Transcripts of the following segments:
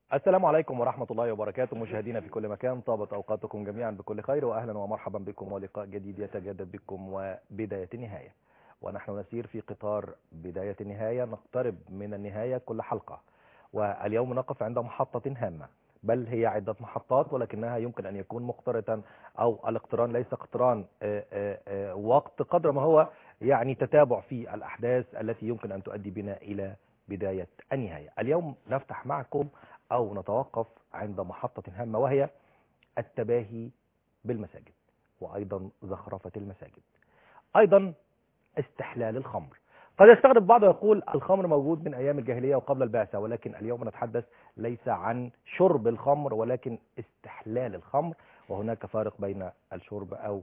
السلام عليكم ورحمة الله وبركاته مشاهدينا في كل مكان. طابت أوقاتكم جميعا بكل خير، وأهلا ومرحبا بكم ولقاء جديد يتجدد بكم وبداية النهاية، ونحن نسير في قطار بداية النهاية، نقترب من النهاية كل حلقة. واليوم نقف عند محطة هامة، بل هي عدة محطات ولكنها يمكن أن يكون مقترنا، أو الاقتران ليس اقتران وقت قدر ما هو يعني تتابع في الأحداث التي يمكن أن تؤدي بنا إلى بداية النهاية. اليوم نفتح معكم أو نتوقف عند محطة هامة، وهي التباهي بالمساجد، وأيضا زخرفة المساجد، أيضا استحلال الخمر. قد يستغرب بعض ويقول الخمر موجود من أيام الجاهلية وقبل البعثة، ولكن اليوم نتحدث ليس عن شرب الخمر ولكن استحلال الخمر، وهناك فارق بين الشرب أو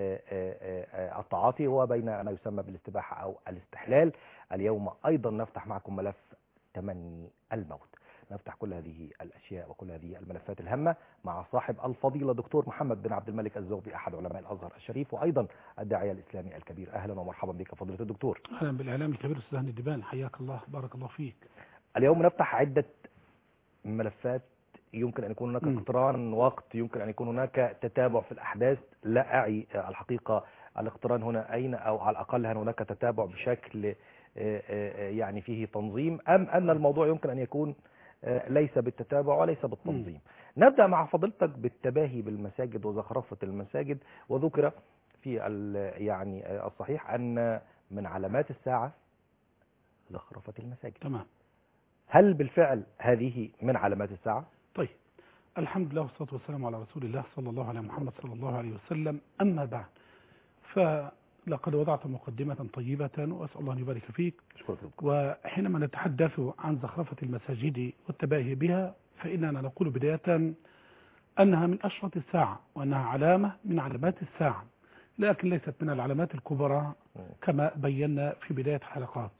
التعاطي وبين ما يسمى بالاستباحة أو الاستحلال. اليوم أيضا نفتح معكم ملف تمني الموت، نفتح كل هذه الأشياء وكل هذه الملفات الهامة مع صاحب الفضيلة دكتور محمد بن عبد الملك الزغبي، أحد علماء الأزهر الشريف وأيضا الداعية الإسلامي الكبير. أهلا ومرحبا بك فضيلة الدكتور. أهلا بالإعلام الكبير أستاذ هاني الدبان، حياك الله، بارك الله فيك. اليوم نفتح عدة ملفات، يمكن أن يكون هناك اقتران وقت، يمكن أن يكون هناك تتابع في الأحداث. لا أعي الحقيقة الاقتران هنا أين، أو على الأقل هل هناك تتابع بشكل يعني فيه تنظيم، أم أن الموضوع يمكن أن يكون ليس بالتتابع وليس بالتنظيم. نبدأ مع فضيلتك بالتباهي بالمساجد وزخرفة المساجد. وذكر في يعني الصحيح أن من علامات الساعة زخرفة المساجد. تمام. هل بالفعل هذه من علامات الساعة؟ طيب، الحمد لله والصلاة والسلام على رسول الله صلى الله عليه محمد صلى الله عليه وسلم. أما بعد، فلقد وضعت مقدمة طيبة وأسأل الله أن يبارك فيك. وحينما نتحدث عن زخرفة المساجد والتباهي بها، فإننا نقول بداية أنها من أشرط الساعة، وأنها علامة من علامات الساعة، لكن ليست من العلامات الكبرى كما بينا في بداية الحلقات.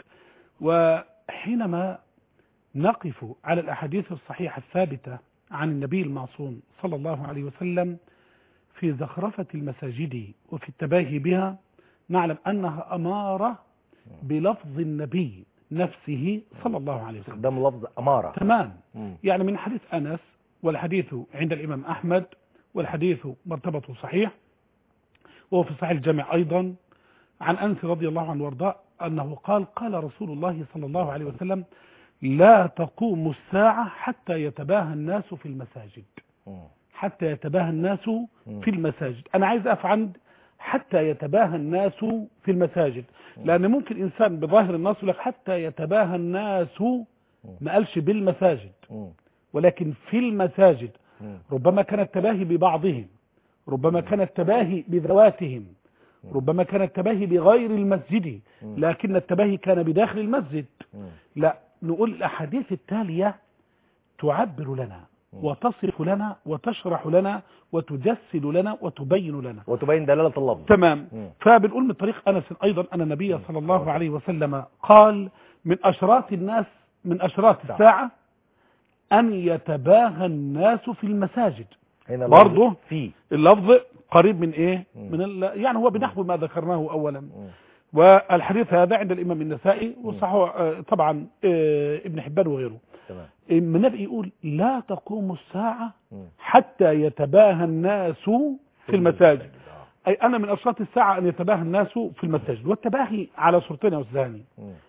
وحينما نقف على الأحاديث الصحيحة الثابتة عن النبي المعصوم صلى الله عليه وسلم في زخرفة المساجد وفي التباهي بها، نعلم أنها أمارة بلفظ النبي نفسه صلى الله عليه وسلم. استخدام لفظ أمارة. تمام. يعني من حديث أنس، والحديث عند الإمام أحمد، والحديث مرتبطه صحيح، وهو في صحيح الجامع أيضا، عن أنس رضي الله عنه وارضاه أنه قال رسول الله صلى الله عليه وسلم: لا تقوم الساعة حتى يتباهى الناس في المساجد. حتى يتباهى الناس في المساجد. أنا عايز أقف عند حتى يتباهى الناس في المساجد، لأن ممكن إنسان بظاهر النص يقول لك حتى يتباهى الناس، ما قالش بالمساجد ولكن في المساجد. ربما كان التباهي ببعضهم، ربما كان التباهي بذواتهم، ربما كان التباهي بغير المسجد، لكن التباهي كان بداخل المسجد. لا، نقول الأحاديث التالية تعبر لنا وتصف لنا وتشرح لنا وتجسد لنا وتبين لنا وتبين دلالة اللفظ. تمام. فبنقول من طريق أنس أيضا أن النبي صلى الله عليه وسلم قال: من أشراط الناس، من أشراط الساعة أن يتباهى الناس في المساجد. برضه في اللفظ قريب من إيه؟ من يعني هو بنحو ما ذكرناه أولا. والحديث هذا عند الإمام النسائي وصححه طبعا ابن حبان وغيره. تمام. النبي يقول: لا تقوم الساعة حتى يتباهى الناس في المساجد. أي أنا من أشراط الساعة أن يتباهى الناس في المساجد. والتباهي على صورتين يا أستاذ هاني: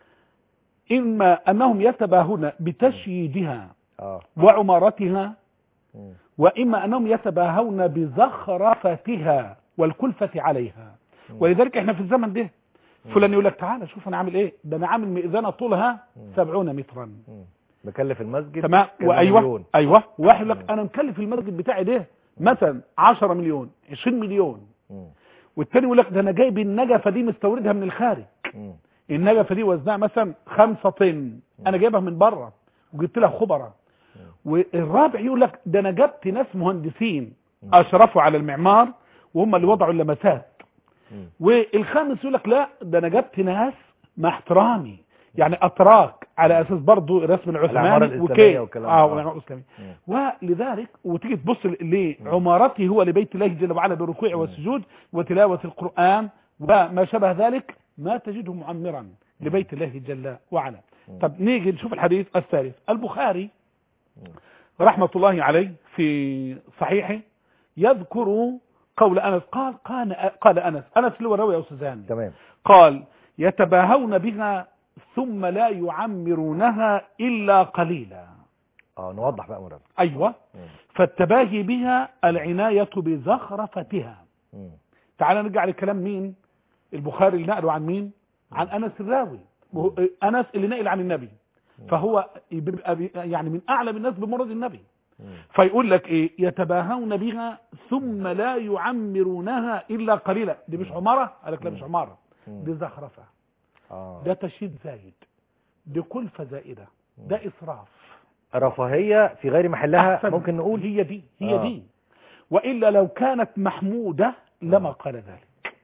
إما أنهم يتباهون بتشييدها وعمارتها، وإما أنهم يتباهون بزخرفتها والكلفة عليها. ولذلك احنا في الزمن ده فلان يقول لك: تعالى شوف انا عامل ايه، ده انا عامل مئذنة طولها 70 مترا، مكلف المسجد. تمام. ايوه واحد يقول لك انا مكلف المسجد بتاعي ده مثلا 10 مليون 20 مليون. والتاني يقول لك: ده انا جايب النجفة دي مستوردها من الخارج، النجفة دي وزنها مثلا 5 طن، انا جايبها من بره وجبت لها خبراء. والرابع يقول لك: ده انا جبت ناس مهندسين اشرفوا على المعمار وهم اللي وضعوا اللمسات. والخامس يقول لك: لا، ده انا جبت ناس مع احترامي، يعني اتراك على اساس برضو الرسم العثماني وكيف والعمارة الاسلاميه. ولذلك وتيجي تبص لعمارته هو لبيت الله جل وعلا بالركوع والسجود وتلاوه القران وما شابه ذلك، ما تجده معمرا لبيت الله جل وعلا. طب نيجي نشوف الحديث الثالث. البخاري رحمة الله عليه في صحيحه يذكر قول أنس قال أنس اللي هو الراوي يا أستاذ هاني تمام. قال يتباهون بها ثم لا يعمرونها إلا قليلا. نوضح بقى مرة. أيوة. فالتباهي بها العناية بزخرفتها. تعال نرجع لكلام مين؟ البخاري اللي نقله عن مين؟ عن أنس الراوي. أنس اللي نقل عن النبي، فهو يعني من أعلم الناس بمرض النبي. فيقول لك ايه؟ يتباهون بها ثم لا يعمرونها الا قليلا. دي مش عمارة؟ قال لك لا مش عمارة، دي زخرفة. ده تشييد زايد، دي كلفة زائدة، ده اسراف، رفاهية في غير محلها. ممكن نقول هي دي. وإلا لو كانت محمودة لما قال ذلك.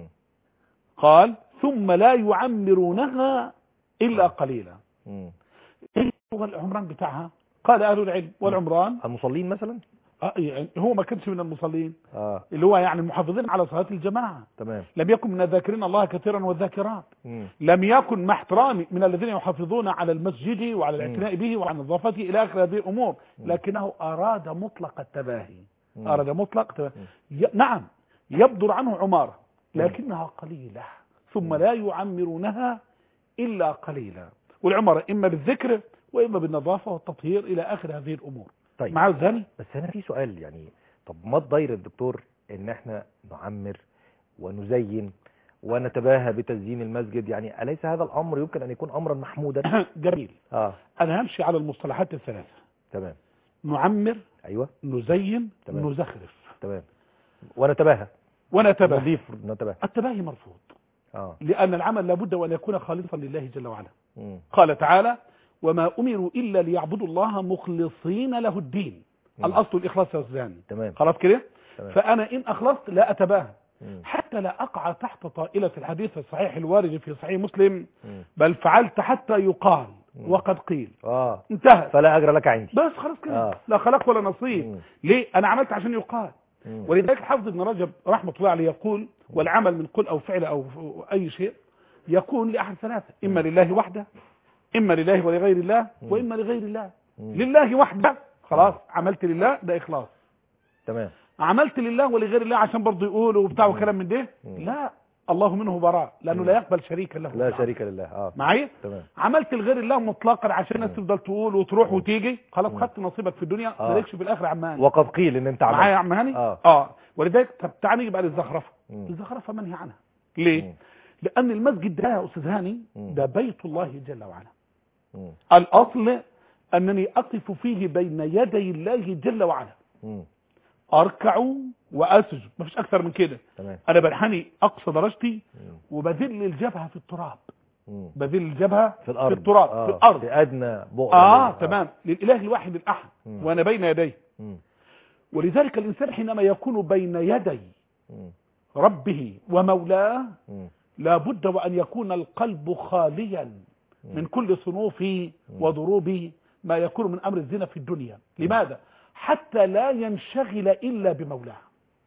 قال ثم لا يعمرونها إلا قليلا. ايه هو العمران بتاعها؟ قال أهل العلم والعمران المصلين مثلا. يعني هو ما كانش من المصلين، اللي هو يعني المحافظين على صلاة الجماعة. تمام. لم يكن من الذاكرين الله كثيرا والذاكرات. لم يكن مع احترامي من الذين يحافظون على المسجد وعلى الاعتناء به وعلى نظافته إلى آخر هذه الأمور، لكنه أراد مطلق التباهي. أراد مطلق تباهي. نعم يبدر عنه عمارة لكنها قليلة، ثم لا يعمرونها إلا قليلا. والعمارة إما بالذكر وإما بالنظافة والتطهير إلى آخر هذه الأمور. طيب معه الزاني. بس هنا في سؤال، يعني طب ما تضير الدكتور إن احنا نعمر ونزين ونتباهى بتزيين المسجد؟ يعني أليس هذا الأمر يمكن أن يكون أمرا محمودا؟ جميل. أنا همشي على المصطلحات الثلاثة. تمام. نعمر، أيوة، نزين، تمام، نزخرف. تمام، ونتباهى. نضيف. نتباهى. التباهي مرفوض. لأن العمل لابد وأن يكون خالصا لله جل وعلا. قال تعالى وما أمروا إلا ليعبدوا الله مخلصين له الدين. الأصل الإخلاص يا أستاذ. تمام. خلاص كده. فأنا إن أخلصت لا أتباهى، حتى لا أقع تحت طائلة الحديث الصحيح الوارد في صحيح مسلم بل فعلت حتى يقال وقد قيل. انتهى، فلا أجر لك عندي. بس خلاص كده. لا خلق ولا نصيب. ليه؟ أنا عملت عشان يقال. ولذلك حافظ ابن رجب رحمة الله عليه يقول والعمل من قول أو فعل أو أي شيء يكون لأحد ثلاثة: إما لله وحده، إما لله ولغير الله، وإما لغير الله. لله وحده خلاص عملت لله، ده إخلاص. تمام. عملت لله ولغير الله عشان برضه يقولوا وبتاع وكلام من ده، لا، الله منه براء لأنه لا يقبل شريكا له. لا شريك لله. معايا؟ تمام. عملت لغير الله مطلقا عشان الناس تفضل تقول وتروح وتيجي، خلاص خدت نصيبك في الدنيا، مالكش في الآخر عماني. وقد قيل إن أنت عملت. معايا يا عم هاني؟ ولذلك طب تعالى يبقى للزخرفة. الزخرفة منهي عنها. ليه؟ لأن المسجد ده يا أستاذ هاني ده بيت الله جل وعلا. الأصل أنني أقف فيه بين يدي الله جل وعلا، أركع وأسجد، ما فيش أكثر من كده. أنا بنحني أقصى درجتي وبذل الجبهة في التراب، بذل الجبهة في التراب، في الأرض، في أدنى بؤر. تمام، للإله الواحد الأحد وأنا بين يديه. ولذلك الإنسان حينما يكون بين يدي ربه ومولاه لابد وأن يكون القلب خاليا من كل صنوف وضروب ما يكون من أمر الزنا في الدنيا. لماذا؟ حتى لا ينشغل إلا بمولاه.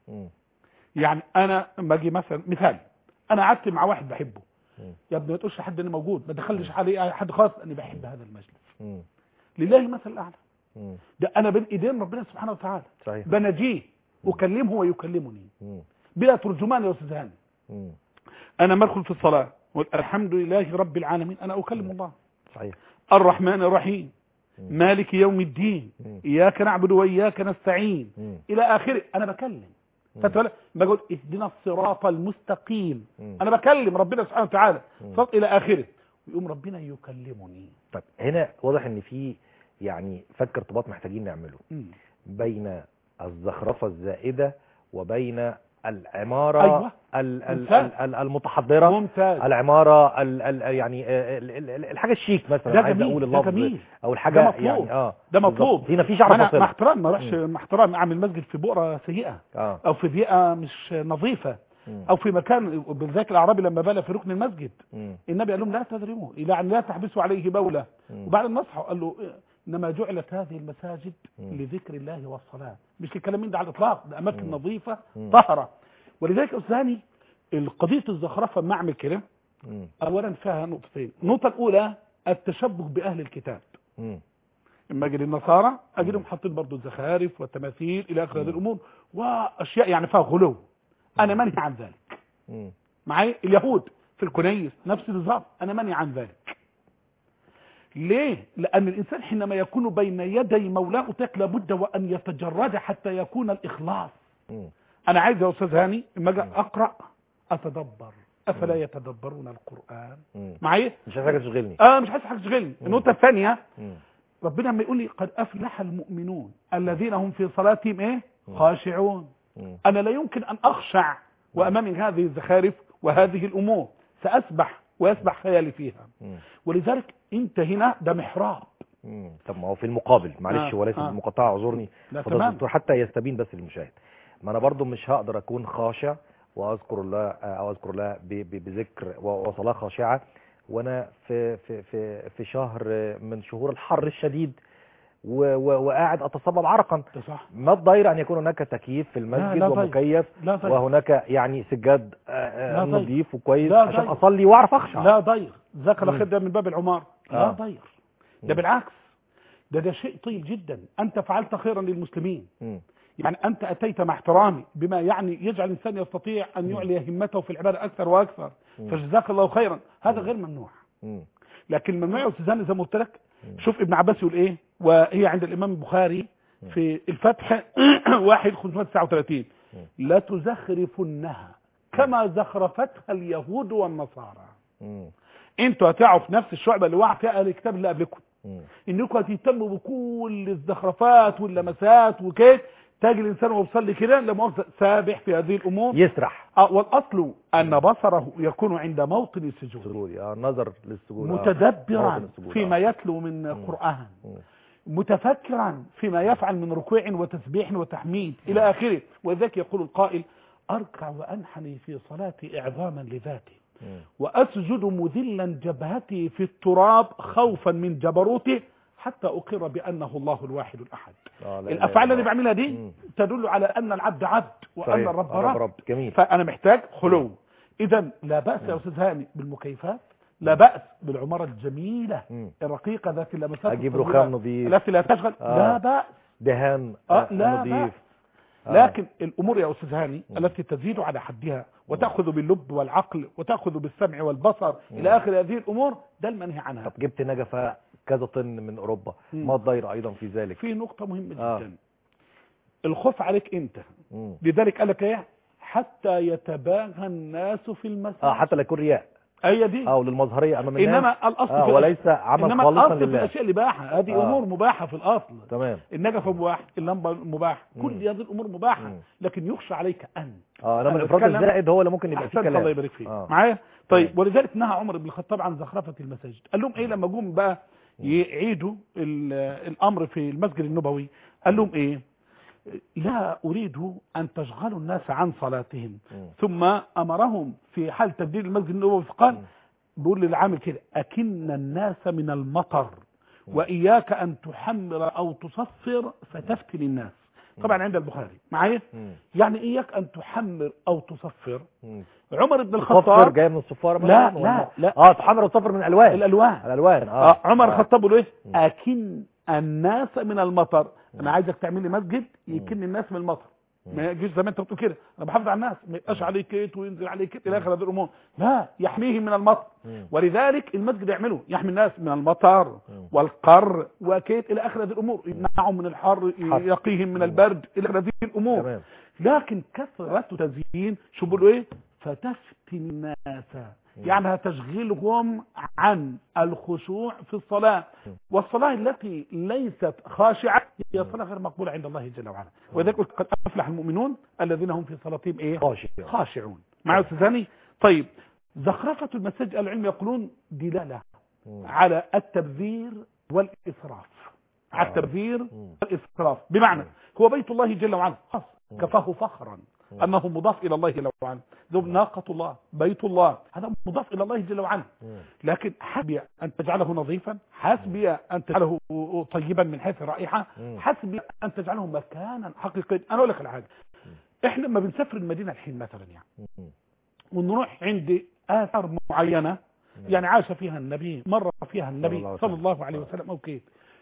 يعني أنا لما أجي مثلا مثال، أنا قعدت مع واحد بحبه، يا ابني ما تقولش حد أني موجود، ما تدخلش عليه حد خاص، أني بحب هذا المجلس لله المثل الأعلى. ده أنا بين إيدين ربنا سبحانه وتعالى. صحيح. بنجيه أكلمه ويكلمني بلا ترجمان يا أستاذ هاني. أنا مدخل في الصلاة والحمد لله رب العالمين، أنا أكلم الله. صحيح. الرحمن الرحيم، مالك يوم الدين، إياك نعبد وإياك نستعين، إلى آخره. أنا بكلم، بقول اهدنا الصراط المستقيم، أنا بكلم ربنا سبحانه وتعالى إلى آخره، ويقوم ربنا يكلمني. طيب هنا واضح ان في يعني فك ارتباط محتاجين نعمله بين الزخرفة الزائدة وبين العمارة. أيوة. المتحضرة. ممتاز. العمارة يعني الحاجة الشيك مثلا، عايز اقول اللفظ او الحاجة ده مطلوب. يعني ده مطلوب. هنا في شعر فاصل. مع احترام ما اروحش مع احترام اعمل مسجد في بؤرة سيئة او في بيئة مش نظيفة او في مكان، بالذات الاعرابي لما بال في ركن المسجد النبي قال لهم لا تضربوا الى ان لا تحبسوا عليه بولة. وبعد النصح قال له انما جعلت هذه المساجد لذكر الله والصلاة، مش الكلام من ده على الاطلاق، ده اماكن نظيفة طهرة. ولذلك أستاذي القضية الزخرفة ما اعمل كده اولا فيها نقطتين. النقطة الاولى التشبه باهل الكتاب. اما اجي للنصارى اجدهم حاطين برضه الزخارف والتماثيل الى اخر هذه الامور واشياء يعني فيها غلو. انا منهي عن ذلك. معايا اليهود في الكنيس نفس النظام، انا منهي عن ذلك. ليه؟ لان الانسان حينما يكون بين يدي مولاه لابد وان يتجرد حتى يكون الاخلاص. انا عايز يا استاذ هاني لما اجي اقرا اتدبر، افلا يتدبرون القران؟ معايا مش عايز حاجه تشغلني. مش عايز حاجه تشغلني. النقطه الثانيه ربنا لما يقول لي قد افلح المؤمنون الذين هم في صلاتهم ايه؟ خاشعون. انا لا يمكن ان اخشع وامامي هذه الزخارف وهذه الامور، ساسبح ويسبح خيالي فيها. ولذلك انت هنا ده محراب. طب ما هو في المقابل معلش وليس بالمقاطعه، اعذرني الدكتور حتى يستبين بس للمشاهد. ما انا برضو مش هقدر اكون خاشع واذكر الله او اذكر الله بذكر وصلاه خاشعه وانا في شهر من شهور الحر الشديد وقاعد اتصبب عرقا. صح. ما الضير ان يكون هناك تكييف في المسجد ومكيف وهناك يعني سجاد نظيف وكويس عشان اصلي واعرف اخشع؟ لا ضير، ذاك الاخير ده من باب العمار. لا ضير، ده بالعكس، ده شيء طيب جدا. انت فعلت خيرا للمسلمين. يعني انت اتيت مع احترامي بما يعني يجعل الانسان يستطيع ان يعلي همته في العباده اكثر واكثر، فجزاك الله خيرا. هذا غير ممنوع. لكن الممنوع يا استاذ زي ما قلت لك، شوف ابن عباس يقول ايه، وهي عند الامام البخاري في الفتح 1:539 لا تزخرفنها كما زخرفتها اليهود والنصارى. انتوا هتقعوا في نفس الشعبه اللي وقع فيها اهل الكتاب اللي قبلكم، انكم هتهتموا بكل الزخرفات واللمسات وكده. تاجي الانسان وهو بيصلي كده لما سابح في هذه الامور يسرح. والاصل ان بصره يكون عند موطن السجود، نظر للسجود، متدبرا فيما يتلو من قرآن، متفكرا فيما يفعل من ركوع وتسبيح وتحميد الى اخره. وذاك يقول القائل اركع وانحني في صلاتي اعظاما لذاتي واسجد مذلا جبهتي في التراب خوفا من جبروته حتى أقر بأنه الله الواحد الأحد. الأفعال اللي بعملها دي تدل على أن العبد عبد وأن الرب رب. جميل. فأنا محتاج خلو. إذا لا بأس يا أستاذ هاني بالمكيفات، لا بأس بالعمارة الجميلة الرقيقة ذات اللمسات، أجيب رخام نظيف التي لا تشغل، لا بأس، دهان نظيف. لكن الأمور يا أستاذ هاني التي تزيد على حدها وتأخذ باللب والعقل وتأخذ بالسمع والبصر إلى آخر هذه الأمور، ده المنهي عنها. طب جبت نجفة كذا طن من أوروبا، ما الضير أيضا في ذلك؟ في نقطة مهمة جدا، الخوف عليك أنت. لذلك قال لك إيه؟ حتى يتباهى الناس في المساجد. حتى لا يكون رياء. هي دي. للمظهرية أمام الناس. إنما الأصل وليس عمل خالصا لله. في الأشياء الإباحة، هذه أمور مباحة في الأصل. تمام. النجفة مباح، اللمبة مباح، كل هذه الأمور مباحة، لكن يخشى عليك أن لما الإفراط الزائد هو اللي ممكن يبقى فيه كلام. الله يبارك فيك. معايا؟ طيب ولذلك نهى عمر بن الخطاب عن زخرفة المساجد. قال لهم إيه لما جم بقى يعيدوا الأمر في المسجد النبوي؟ قال لهم إيه؟ لا أريد أن تشغلوا الناس عن صلاتهم. ثم أمرهم في حال تبديل المسجد النبوي فقال، بيقول للعامل كده أكن الناس من المطر وإياك أن تحمر أو تصفر فتفتن الناس. طبعا عند البخاري معايا، يعني إياك أن تحمر أو تصفر. عمر بن الخطاب جاي من الصفارة لا تحمر وتصفر من الألوان. عمر الخطاب بيقول إيه؟ أكن الناس من المطر. أنا عايزك تعمل لي مسجد يكن الناس من المطر، ما يجيش زي ما انت بتقول كده انا بحافظ على الناس، ما يبقاش عليه كيت وينزل عليه كيت الى اخر هذه الامور، لا، يحميهم من المطر. ولذلك المسجد يعمله يحمي الناس من المطر والقر وكيت الى اخر هذه الامور، يمنعهم من الحر، يقيهم من البرد الى اخر هذه الامور. لكن كثرة تزيين شو بيقولوا ايه؟ فتفتن الناس، يعني هتشغلهم عن الخشوع في الصلاة، والصلاة التي ليست خاشعة هي صلاة غير مقبولة عند الله جل وعلا. وذلك قد أفلح المؤمنون الذين هم في صلاتهم ايه؟ خاشعون. معي أستاذ هاني؟ طيب زخرفة المساجد العلم يقولون دلالة على التبذير والإسراف، على التبذير والإسراف، بمعنى هو بيت الله جل وعلا خاص كفاه فخرا أنه مضاف إلى الله جل وعلا، ذو ناقة الله، بيت الله، هذا مضاف إلى الله جل وعلا. لكن حسبي أن تجعله نظيفا، حسبي أن تجعله طيبا من حيث الرائحة، حسبي أن تجعله مكانا حقيقيا. أنا أقول لك الحاجة، إحنا لما بنسافر المدينة الحين مثلا يعني ونروح عند آثار معينة يعني عاش فيها النبي، مر فيها النبي صلى الله عليه وسلم أو كيف،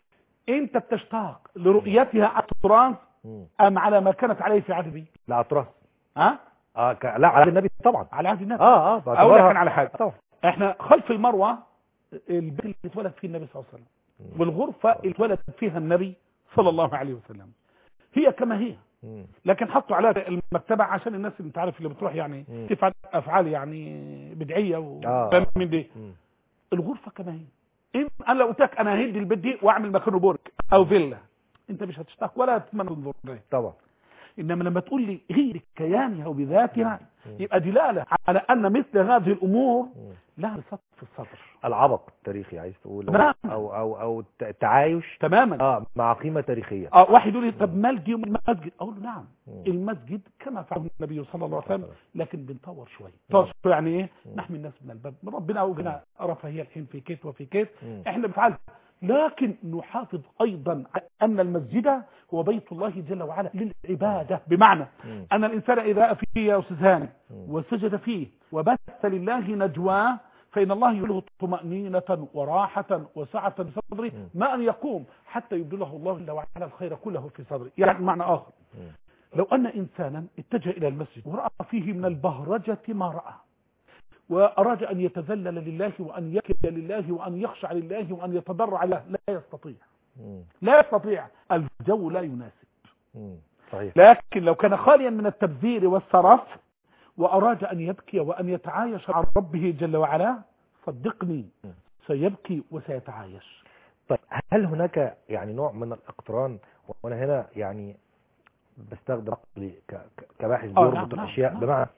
انت بتشتاق لرؤيتها على التراث ام على ما كانت عليه في عهد النبي؟ لا على التراث. ها؟ لا على النبي طبعا. على عهد النبي. اقول لك على حاجه طبعا. احنا خلف المروه البيت اللي اتولد فيه النبي صلى الله عليه وسلم، والغرفه اللي اتولد فيها النبي صلى الله عليه وسلم هي كما هي، لكن حطوا على المكتبه عشان الناس اللي انت عارف اللي بتروح يعني تفعل افعال يعني بدعيه من دي. الغرفه كما هي. انا لو قلت لك انا هدي البيت دي واعمل مكانه برج او فيلا، انت مش هتشتاق ولا تتمنى تنظر ليه طبعا. انما لما تقول لي غير كيانها وبذاتها يبقى دلاله على ان مثل هذه الامور لها صف في الصدر. العبق التاريخي عايز تقول، او التعايش تماما مع قيمه تاريخيه. واحد يقول لي طب مال دي المسجد، اقول له نعم المسجد كما فعل النبي صلى الله عليه وسلم، لكن بنطور شويه. طور يعني ايه؟ نحمي الناس من الباب، ربنا اوجنا رفاهيه الحين في كيت وفي كيت، احنا بنفعل، لكن نحافظ ايضا على ان المسجد هو بيت الله جل وعلا للعباده، بمعنى ان الانسان اذا فيه يا استاذ هاني وسجد فيه وبث لله نجواه فإن الله يله طمأنينة وراحة وسعة في صدره ما أن يقوم حتى يبدله الله جل وعلا الخير كله في صدره. يعني معنى آخر، لو أن إنسانا اتجه إلى المسجد ورأى فيه من البهرجة ما رأى وأراد أن يتذلل لله وأن يكل لله وأن يخشع لله وأن يتضرع له، لا يستطيع. لا يستطيع، الجو لا يناسب. صحيح. لكن لو كان خاليا من التبذير والسرف وأراد أن يبكي وأن يتعايش مع ربه جل وعلا، صدقني سيبكي وسيتعايش. طيب هل هناك يعني نوع من الاقتران، وأنا هنا يعني بستخدم عقلي كباحث بيربط الأشياء، بمعنى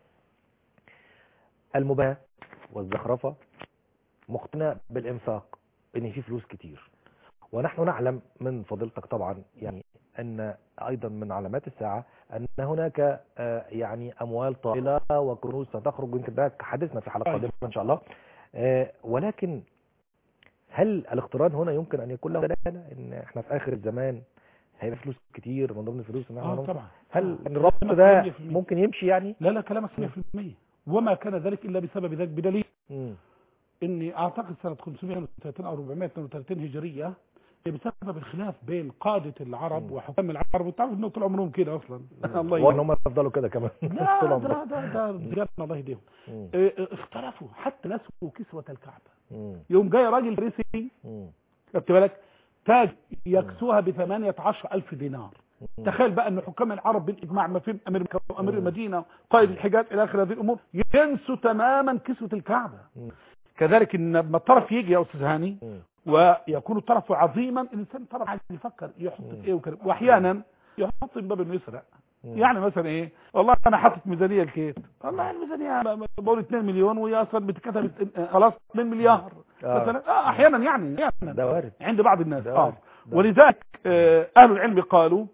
المباهاة والزخرفة مقتنع بالإنفاق إن في فلوس كتير، ونحن نعلم من فضيلتك طبعا يعني أن أيضا من علامات الساعة أن هناك يعني أموال طائلة وكنوز ستخرج، يمكن ده حدثنا في حلقة قادمة إن شاء الله. ولكن هل الاقتران هنا يمكن أن يكون له دلالة إن إحنا في آخر الزمان هيبقى فلوس كتير من ضمن الفلوس إن إحنا طبعا. هل الربط ده ممكن يمشي يعني؟ لا كلامك 100%، وما كان ذلك إلا بسبب ذلك، بدليل إني أعتقد سنة 532 أو 432 هجرية بسبب الخلاف بين قادة العرب وحكام العرب، وتعرف انه طول عمرهم كده اصلا. الله يهديهم، وانهم يفضلوا كده كمان. لا ده رجال الله يهديهم. اختلفوا حتى نسوا كسوة الكعبة. يوم جاي راجل فارسي خدت بالك تاج يكسوها ب18,000 دينار. تخيل بقى ان حكام العرب بالاجماع، ما في امير مكة وامير المدينة قائد الحجاز الى اخر هذه الامور، ينسوا تماما كسوة الكعبة. كذلك ان لما الطرف يجي يا استاذ هاني ويكون الطرف عظيما، الانسان طرف عايز يفكر يحط في ايه وكده، واحيانا يحط من باب انه يسرق. يعني مثلا ايه، والله انا حاطط ميزانيه الكيت، والله الميزانيه بقول 2 مليون وهي اصلا بتتكتب خلاص 2 مليار مثلا. احيانا يعني ده وارد عند بعض الناس. ولذلك اهل العلم قالوا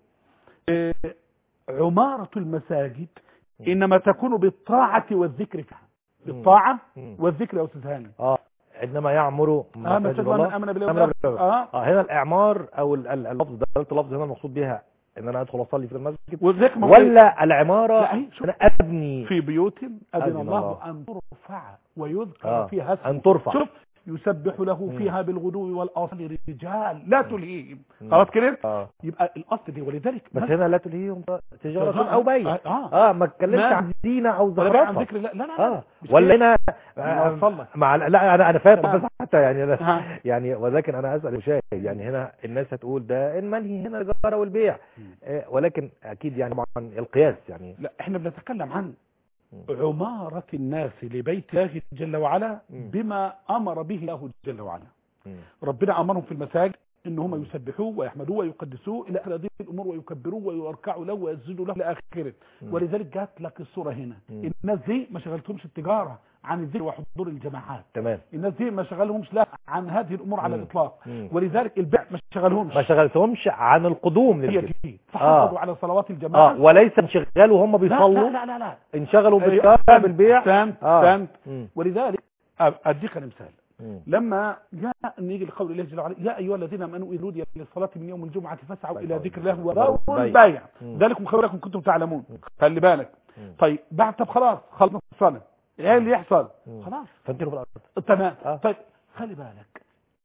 عمارة المساجد انما تكون بالطاعة والذكر فيها، بالطاعة والذكر يا استاذ هاني. عندما يعمر مساجد الله امن بالله. هنا الاعمار او اللفظ ده اللفظ هنا المقصود بها ان انا ادخل اصلي في المسجد، ولا العماره انا ابني في بيوت اذن الله ان ترفع ويذكر فيها اسمه، ان ترفع، شوف يسبح له فيها بالغدو والاصل رجال لا تلهيهم. خلاص كده يبقى الاصل دي. ولذلك بس هنا لا تلهيهم تجاره او بيع. ما اتكلمش عن زينه او زخرفه، عن ذكر لا ولا هنا مع لا انا فاهم بس حتى يعني يعني ولكن انا اسال المشاهد، يعني هنا الناس هتقول ده المنهي هنا التجاره والبيع، ولكن اكيد يعني طبعا القياس يعني لا، احنا بنتكلم عن عمارة الناس لبيت الله جل وعلا بما أمر به الله جل وعلا. ربنا أمرهم في المساجد إن هم يسبحوه ويحمدوه ويقدسوه إلى آخر هذه الأمور، ويكبروه ويركعوا له ويسجدوا له إلى آخره. ولذلك جات لك الصورة هنا. الناس دي ما شغلتهمش التجارة عن الذكر وحضور الجماعات. تمام. الناس دي ما شغلهمش لا عن هذه الأمور على الإطلاق. ولذلك البيع ما شغلتهمش عن القدوم للذكر. فحافظوا على صلوات الجماعة. وليس انشغالوا هم بيصلوا، لا انشغلوا بالبيع. فهمت. ولذلك أديك مثال. لما جاء ان يجي لقول الله جل وعلا يا ايها الذين امنوا اذا نودي للصلاه من يوم الجمعه فاسعوا الى ذكر الله وذروا البيع ذلكم خير لكم كنتم تعلمون. خلي بالك. طيب بعد طب خلاص خلصنا الصلاه، ايه اللي يحصل؟ خلاص فانتوا تمام. طيب خلي بالك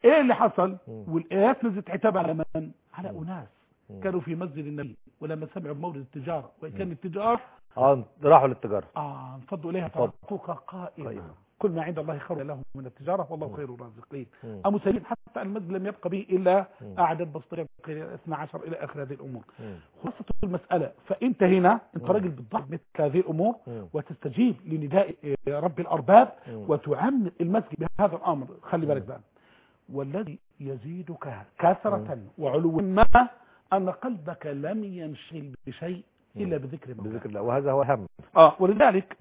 ايه اللي حصل؟ والايات نزلت عتاب على من؟ على اناس كانوا في مسجد النبي، ولما سمعوا بمولد التجاره وكان التجار راحوا للتجاره انفضوا اليها تركوها قائمه. كل ما عند الله خير لهم من التجاره والله خير الرازقين. ابو سليم حتى المسجد لم يبقى به الا اعداد بسيطه 12 الى اخر هذه الامور. خلاصة المساله، فانت هنا انت راجل بتضع مثل هذه الامور وتستجيب لنداء رب الارباب وتعمق المسجد بهذا الامر. خلي بالك بقى، والذي يزيدك كثرة وعلو ما أن قلبك لم ينشغل بشيء إلا بذكر الله، وهذا هو هم. ولذلك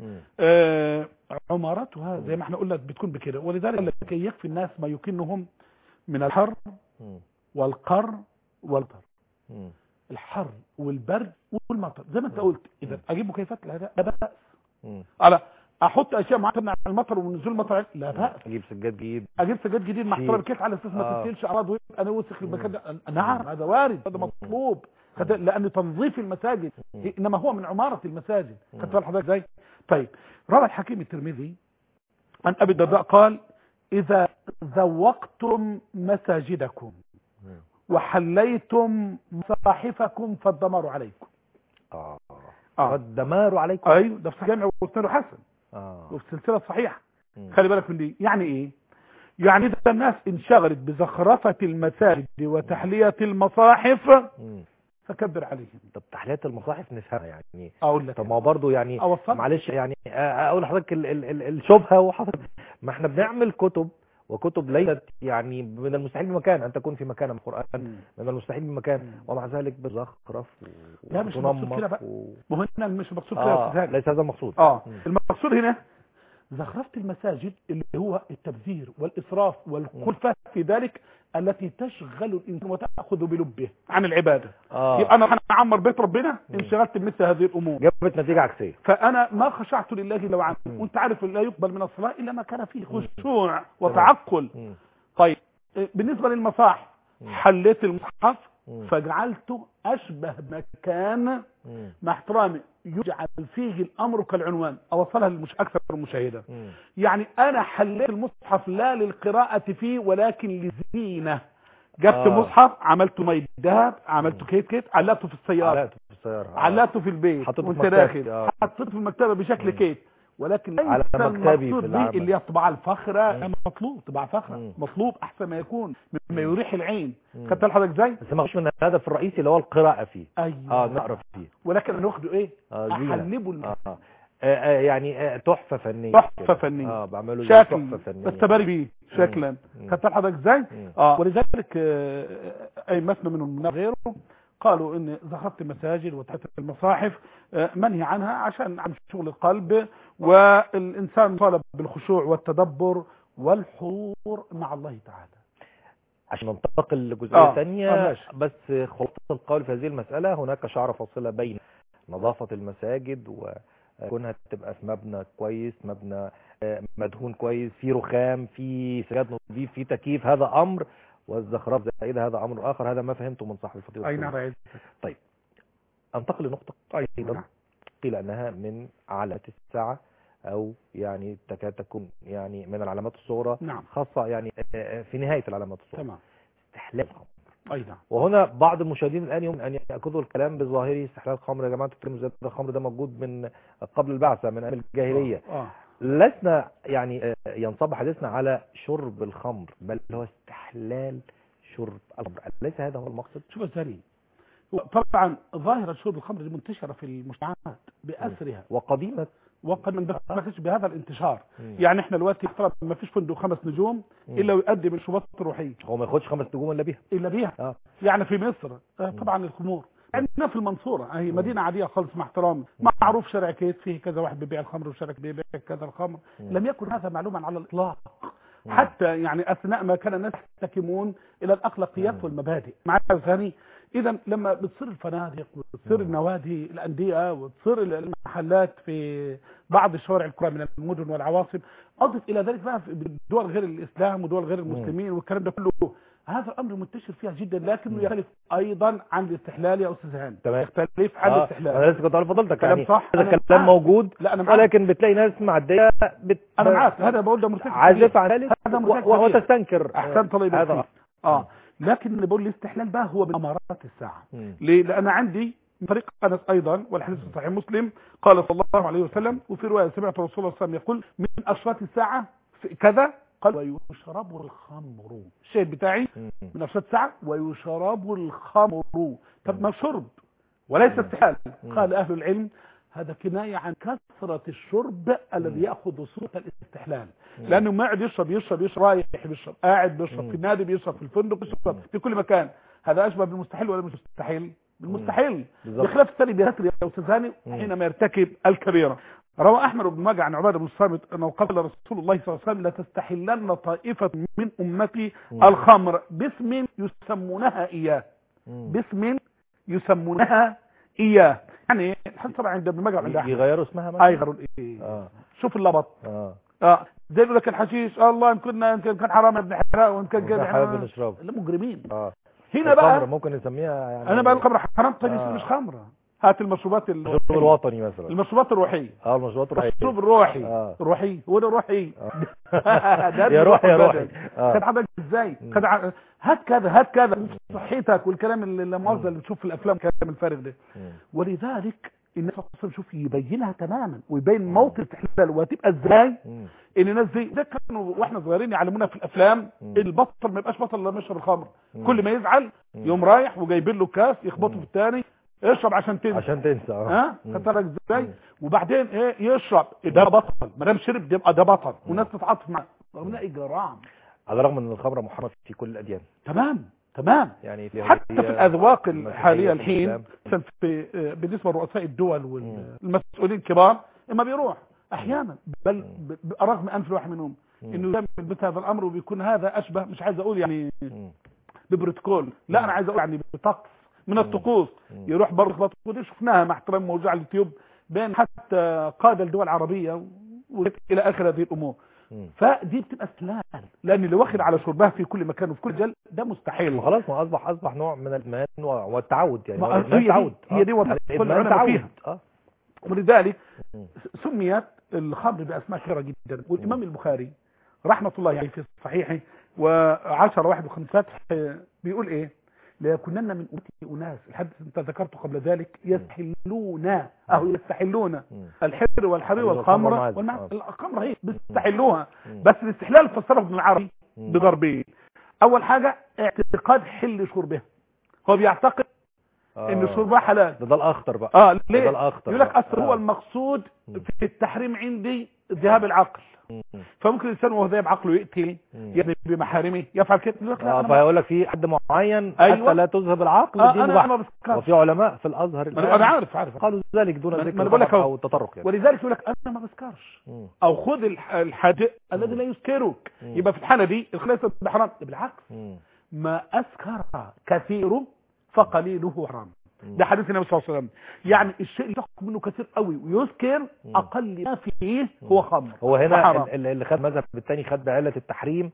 عمارتها زي ما احنا قلنا بتكون بكده. ولذلك كي يكفي الناس ما يكنهم من الحر والقر والمطر. الحر والبرد والمطر زي ما انت قلت. إذا أجيب مكيفات لا بأس. على احط اشياء معينه تمنع المطر ونزول المطر لا بأس. اجيب سجاد جديد، مع احترام كيف على اساس ما تسيلش اعراض ويبقى انا وسخ المكان ده. نعم هذا وارد، هذا مطلوب، لان تنظيف المساجد انما هو من عماره المساجد. خدت بالك حضرتك ازاي؟ طيب، روى الحكيم الترمذي عن ابي الدرداء قال: اذا ذوقتم مساجدكم وحليتم مصاحفكم فالدمار عليكم. فالدمار عليكم. ايوه، ده في جامع واسناده حسن وفي سلسله صحيحه. خلي بالك من دي. يعني ايه؟ يعني اذا الناس انشغلت بزخرفه المساجد وتحليه المصاحف فكبر عليهم. طب تحليه المصاحف نفهمها يعني. اقول لك، طب ما هو برضه يعني معلش يعني اقول لحضرتك الشبهه وحضرتك، ما احنا بنعمل كتب وكتب ليست يعني من المستحيل بمكان ان تكون في مكان القرآن، من المستحيل بمكان، ومع ذلك بتزخرف لا مش مقصود كده بقى. ما هنا مش مقصود كده. ليس هذا المقصود. المقصود هنا زخرفة المساجد اللي هو التبذير والإسراف والكلفة في ذلك التي تشغل الإنسان وتأخذ بلبه عن العبادة. يبقى أنا أعمر بيت ربنا انشغلت بمثل هذه الأمور، جابت نتيجة عكسية. فأنا ما خشعت لله لو عنه. وأنت عارف لا يقبل من الصلاة إلا ما كان فيه خشوع وتعقل. طيب، بالنسبة للمصاحف حليت المصحف فجعلته أشبه مكان مع احترامي يجعل فيه الأمر كالعنوان. أوصلها أكثر المشاهدة. يعني أنا حليت المصحف لا للقراءة فيه ولكن لزينة. جبت مصحف عملته مي ذهب، عملته كيت علقته في السيارة، علقته في البيت وانت داخل، حطيته في المكتبة بشكل كيت، ولكن ليس المقصود به اللي هي الطباعه الفخره. مطلوب طباعه فخره، مطلوب احسن ما يكون مما يريح العين. خدت حضرتك ازاي؟ بس ما فيش من الهدف الرئيسي اللي هو القراءه فيه. ايوه نقرا فيه، ولكن انا واخده ايه؟ احلبه يعني تحفه فنيه. تحفه فنيه. بعمله تحفه فنيه بستباري بيه شكلا. خدت حضرتك ازاي؟ ولذلك ائمتنا من غيره قالوا ان زخرفة المساجد وتحت المصاحف منهي عنها عشان عن شغل القلب، والإنسان طالب بالخشوع والتدبر والحضور مع الله تعالى. عشان ننتقل لجزئية ثانية، بس خلاصة القول في هذه المسألة، هناك شعرة فاصلة بين نظافة المساجد وكونها تبقى في مبنى كويس، مبنى مدهون كويس، في رخام، في سجاد نظيف، في تكييف، هذا أمر، والزخرف زائدة هذا أمر آخر. هذا ما فهمته من صاحب الفضيلة. أي نعم. طيب، أنتقل لنقطة أيضا قيل أنها من علامات الساعة، أو يعني تكاد تكون يعني من العلامات الصغرى. نعم. خاصة يعني في نهاية العلامات الصغرى. تمام. استحلال الخمر. أيضا. وهنا بعض المشاهدين الآن يوم أن يأخذوا الكلام بظاهره. استحلال الخمر يا جماعة الترمذي، الخمر ده موجود من قبل البعثة، من أيام الجاهلية. لسنا يعني ينصب حديثنا على شرب الخمر، بل هو استحلال شرب الخمر. ليس هذا هو المقصد؟ شوف الثاني، طبعا ظاهرة شرب الخمر منتشرة في المجتمعات بأسرها وقديمة، وقد ما كانش بهذا الانتشار. يعني احنا دلوقتي ما فيش فندق 5 نجوم الا ويقدم المشروبات الروحيه. هو ما ياخدش 5 نجوم الا بيها. يعني في مصر طبعا الخمور عندنا في المنصوره، هي مدينه عاديه خالص مع احترامي، معروف شارع كيس فيه كذا واحد بيبيع الخمر وشارع بيبيع كذا الخمر. لم يكن هذا معلوما على الاطلاق. حتى يعني اثناء ما كان الناس يحتكمون الى الاخلاقيات والمبادئ. مع ثاني، اذا لما بتصير الفنادق وتصير النوادي الانديه وتصير المحلات في بعض الشوارع الكبرى من المدن والعواصم، اضف الى ذلك بقى في دول غير الاسلام ودول غير المسلمين والكلام ده كله، هذا الامر منتشر فيها جدا، لكنه يختلف ايضا عن الاستحلال يا استاذ هاني. تمام. يختلف عن الاستحلال. انا لسه كنت عارف فضلتك كلام يعني صح. هذا الكلام موجود، لا انا معاك. ولكن بتلاقي ناس معديه انا معاك، هذا بقول ده مرتفع عازف عن ذلك هذا وتستنكر احسن طلب هذا. لكن اللي بقول الاستحلال بقى هو من امارات الساعه. ليه؟ لان عندي من طريق انس ايضا، والحديث في صحيح مسلم، قال صلى الله عليه وسلم، وفي روايه سمعت رسول الله صلى الله عليه وسلم يقول من اشراط الساعه كذا، قال ويشرب الخمر. الشيء بتاعي من اشراط الساعه ويشرب الخمر. طب ما شرب وليس استحلال. قال اهل العلم هذا كنايه عن كثره الشرب الذي ياخذ صوره الاستحلال، لانه ما يقعد يشرب رايح بيشرب، قاعد بيشرب في النادي، بيشرب في الفندق، بيشرب في كل مكان. هذا اشبه بالمستحيل ولا مش مستحيل؟ بالمستحيل. بخلاف الثاني بيهتري يا استاذ هاني حينما يرتكب الكبيره. روى احمد بن ماجه عن عباده بن الصامت انه قال رسول الله صلى الله عليه وسلم لا تستحلن طائفه من امتي الخمر باسم يسمونها اياه. باسم يسمونها اياه. يعني الحديث طبعا عند ابن ماجه وعند احمد يغيروا اسمها مثلا. يغيروا ايه. شوف اللبط. زي يقول لك الحشيش الله ان كان حرام ابن حراء وان كان كده حرام نشرب. المجرمين. هنا بقى ممكن نسميها يعني انا بقى الخمر حرام. طيب مش خمره. هات المشروبات الوطني مثلا، المشروبات الروحيه. المشروبات الروحيه، المشروب الروحي. روحي هو ده روحي. يا روحي يا روحي. كان حضرتك ازاي هات كذا صحتك والكلام اللي مؤاخذه اللي تشوف في الافلام كلام الفارغ ده. ولذلك الناس اصلا شوف يبينها تماما ويبين موطن الاستحلال وهتبقى ازاي. ان الناس دي ده كانوا واحنا صغيرين يعلمونا في الافلام البطل ما يبقاش بطل لما يشرب الخمر. كل ما يزعل يوم رايح وجايبين له كاس يخبطه في الثاني، اشرب عشان تنسى. خدت ازاي. وبعدين ايه يشرب ده بطل، ما دام شرب يبقى ده بطل والناس تتعاطف معاه. رغم اجرام، على الرغم ان الخمره محرمه في كل الاديان. تمام يعني حتى في الاذواق الحاليه الحين في بالنسبه لرؤساء الدول والمسؤولين الكبار اما بيروح احيانا بل رغم انف الواحد منهم انه يعمل مثل هذا الامر، وبيكون هذا اشبه مش عايز اقول يعني ببروتوكول، لا انا عايز اقول يعني بطقس من الطقوس. يروح بره خلاص. ودي شفناها مع احترام موجود على اليوتيوب بين حتى قاده الدول العربيه والى اخر هذه الامور. فدي بتبقى استهلال، لان اللي واخد على شربها في كل مكان وفي كل جل ده مستحيل. خلاص ما اصبح نوع من الادمان والتعود. يعني هي دي كل العلماء فيها. ولذلك سميت الخمر باسماء كثيره جدا. والامام البخاري رحمه الله عليه في صحيحه و10 واحد وخمسات بيقول ايه؟ ليكونن من امتي اناس، الحديث انت ذكرته قبل ذلك، يستحلون الحر والحرير والخمر الخمر هي بيستحلوها. بس الاستحلال فسره ابن العربي بضربين. اول حاجه اعتقاد حل شربها، هو بيعتقد ان شربها حلال. ده الاخطر بقى. ليه؟ يقول لك اصل هو المقصود في التحريم عندي ذهاب العقل. فممكن الانسان وهو ذاهب عقله يقتل يذهب بمحارمه يفعل كده. فيقول لك في حد معين حتى لا تذهب العقل. انا وفي علماء في الازهر انا عارف قالوا ذلك دون ذكر او التطرق يعني. ولذلك يقول لك انا ما بسكرش او خذ الحاجه الذي لا يسكرك. يبقى في الحاله دي الخلاصه بحرام. بالعكس ما اسكر كثير فقليله حرام. ده حديث النبي صلى الله عليه وسلم. يعني الشيء اللي تاخد منه كثير قوي ويسكر اقل ما فيه هو خمر. هو هنا اللي خد مذهب الثاني خد بعله التحريم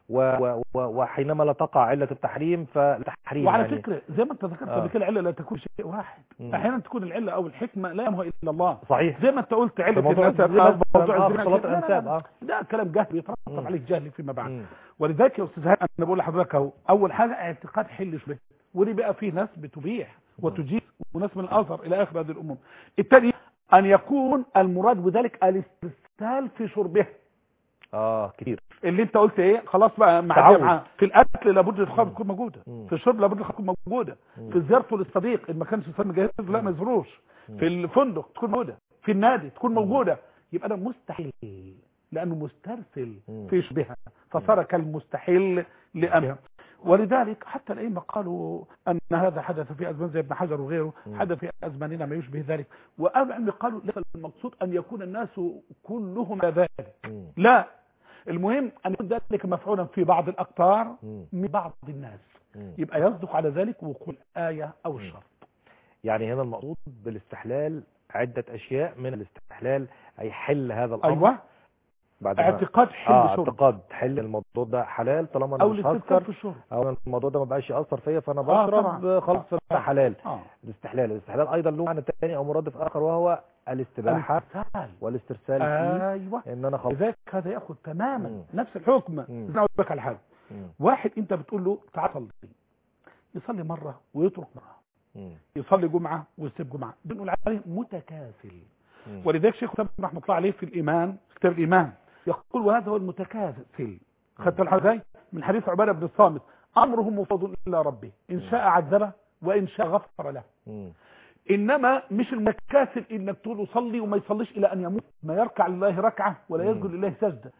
وحينما لا تقع عله التحريم فالتحريم. وعلى يعني فكره زي ما انت ذكرت قبل كده العله لا تكون شيء واحد. احيانا تكون العله او الحكمه لا يمها الا الله. صحيح. زي ما انت قلت عله النسب موضوع الانساب ده كلام جهل يترتب عليه جهل فيما بعد. ولذلك يا استاذ انا بقول لحضرتك اهو اول حاجه اعتقاد حل شبه، ودي بقى فيه ناس بتبيح وتجيز وناس من الازهر الى اخر هذه الامور. الثاني ان يكون المراد بذلك الاستسهال في شربها. كتير اللي انت قلت ايه خلاص بقى معاه. في الاكل لابد الخمر تكون موجوده، في الشرب لابد الخمر تكون موجوده، في زيارته للصديق ان ما كانش صار مجهز لا ما يزوروش، في الفندق تكون موجوده، في النادي تكون موجوده. يبقى ده مستحيل لانه مسترسل في شبهها فصار كالمستحيل لامرها. ولذلك حتى الائمه قالوا ان هذا حدث في ازمان زي ابن حجر وغيره، حدث في ازماننا ما يشبه ذلك. واهل العلم قالوا ليس المقصود ان يكون الناس كلهم ذلك، لا، المهم ان يكون ذلك مفعولا في بعض الاقطار من بعض الناس، يبقى يصدق على ذلك وقول ايه او الشرط. يعني هنا المقصود بالاستحلال عده اشياء من الاستحلال اي حل هذا الامر. ايوه بعد ما اعتقاد حل شرب اعتقاد حل الموضوع ده حلال طالما انا او مش الاستذكار هسكر، في الشرب او الموضوع ده ما بقاش ياثر فيا فانا طبعا. بشرب خلاص فده حلال. الاستحلال الاستحلال ايضا له معنى ثاني او مرادف اخر وهو الاستباحه والاسترسال فيه. ايوه ان انا خلاص لذلك هذا ياخذ تماما نفس الحكم. انا اقول لك على حاجه، واحد انت بتقول له تعال صلي، يصلي مره ويترك مره، يصلي جمعه ويسيب جمعه، بنقول عليه متكاسل. ولذلك شيخ رحمه الله عليه في الايمان كتاب الايمان يقول وهذا هو المتكاسل. خدت الحديث من حديث عباده بن الصامت، امره مفوض الى ربه ان شاء عذبه وان شاء غفر له. انما مش المتكاسل انك تقول له صلي وما يصليش الى ان يموت، ما يركع لله ركعه ولا يسجد لله سجده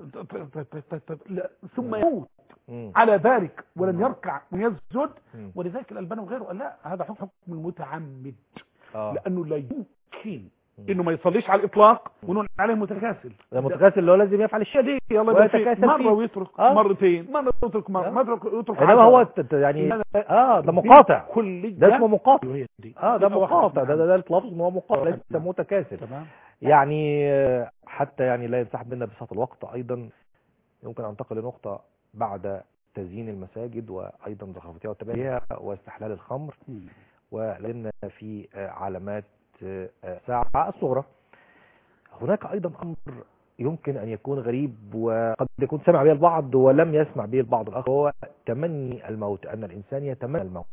ثم يموت على ذلك ولم يركع ويسجد. ولذلك الألباني وغيره قال لا، هذا حكم المتعمد، لانه لا يمكن انه ما يصليش على الاطلاق ونقول عليه متكاسل. المتكاسل اللي هو لازم يفعل الشيء دي يلا مره ويترك مرتين، مره يترك مره يترك انما هو يعني ده مقاطع، ده اسمه مقاطع. ده مقاطع، ده اللفظ ان هو مقاطع ليس متكاسل. يعني حتى يعني لا ينسحب منا بساط الوقت، ايضا يمكن ان انتقل لنقطه بعد تزيين المساجد وايضا زخرفتها والتباهيها واستحلال الخمر، ولان في علامات الساعة الصغرى. هناك أيضا أمر يمكن أن يكون غريب وقد يكون سمع به البعض ولم يسمع به البعض الآخر، هو تمني الموت، أن الإنسان يتمنى الموت.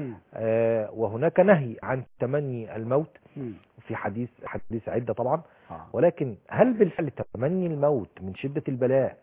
وهناك نهي عن تمني الموت في حديث عدة طبعا. ولكن هل بالفعل تمني الموت من شدة البلاء